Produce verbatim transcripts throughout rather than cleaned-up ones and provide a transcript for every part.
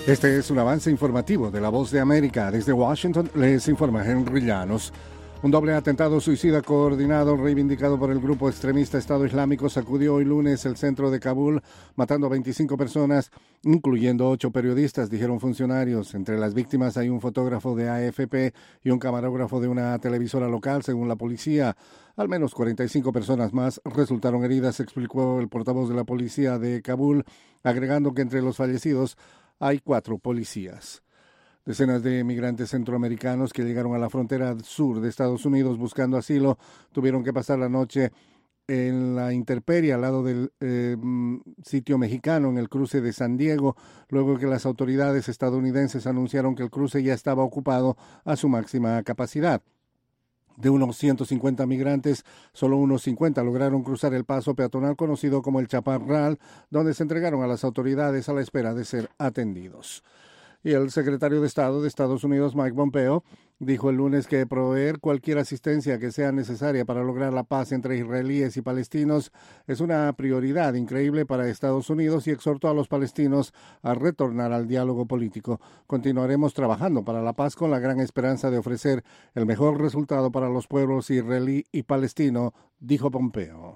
Este es un avance informativo de La Voz de América. Desde Washington les informa Henry Llanos. Un doble atentado suicida coordinado reivindicado por el grupo extremista Estado Islámico sacudió hoy lunes el centro de Kabul, matando a veinticinco personas, incluyendo ocho periodistas, dijeron funcionarios. Entre las víctimas hay un fotógrafo de A F P y un camarógrafo de una televisora local, según la policía. Al menos cuarenta y cinco personas más resultaron heridas, explicó el portavoz de la policía de Kabul, agregando que entre los fallecidos hay cuatro policías. Decenas de migrantes centroamericanos que llegaron a la frontera sur de Estados Unidos buscando asilo tuvieron que pasar la noche en la intemperie al lado del eh, sitio mexicano en el cruce de San Diego, luego que las autoridades estadounidenses anunciaron que el cruce ya estaba ocupado a su máxima capacidad. De unos ciento cincuenta migrantes, solo unos cincuenta lograron cruzar el paso peatonal conocido como el Chaparral, donde se entregaron a las autoridades a la espera de ser atendidos. Y el secretario de Estado de Estados Unidos, Mike Pompeo, dijo el lunes que proveer cualquier asistencia que sea necesaria para lograr la paz entre israelíes y palestinos es una prioridad increíble para Estados Unidos y exhortó a los palestinos a retornar al diálogo político. Continuaremos trabajando para la paz con la gran esperanza de ofrecer el mejor resultado para los pueblos israelí y palestino, dijo Pompeo.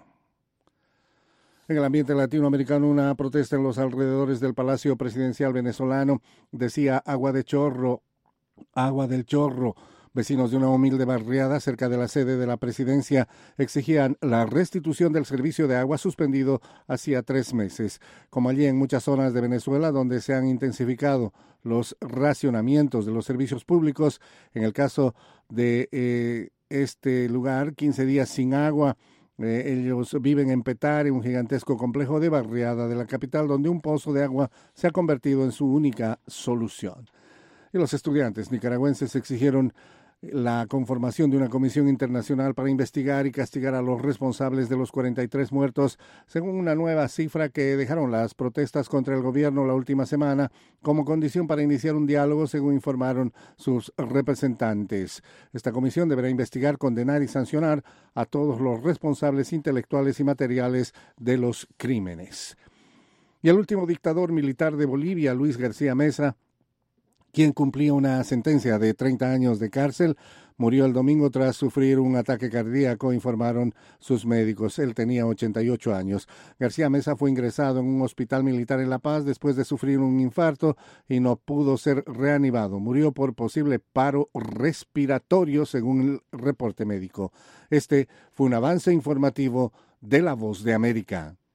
En el ambiente latinoamericano, una protesta en los alrededores del Palacio Presidencial venezolano decía agua de chorro, agua del chorro. Vecinos de una humilde barriada cerca de la sede de la presidencia exigían la restitución del servicio de agua suspendido hacía tres meses. Como allí en muchas zonas de Venezuela donde se han intensificado los racionamientos de los servicios públicos, en el caso de eh, este lugar, quince días sin agua. Eh, ellos viven en Petare, un gigantesco complejo de barriada de la capital, donde un pozo de agua se ha convertido en su única solución. Y los estudiantes nicaragüenses exigieron la conformación de una comisión internacional para investigar y castigar a los responsables de los cuarenta y tres muertos, según una nueva cifra que dejaron las protestas contra el gobierno la última semana como condición para iniciar un diálogo, según informaron sus representantes. Esta comisión deberá investigar, condenar y sancionar a todos los responsables intelectuales y materiales de los crímenes. Y el último dictador militar de Bolivia, Luis García Meza, quien cumplía una sentencia de treinta años de cárcel, murió el domingo tras sufrir un ataque cardíaco, informaron sus médicos. Él tenía ochenta y ocho años. García Meza fue ingresado en un hospital militar en La Paz después de sufrir un infarto y no pudo ser reanimado. Murió por posible paro respiratorio, según el reporte médico. Este fue un avance informativo de La Voz de América.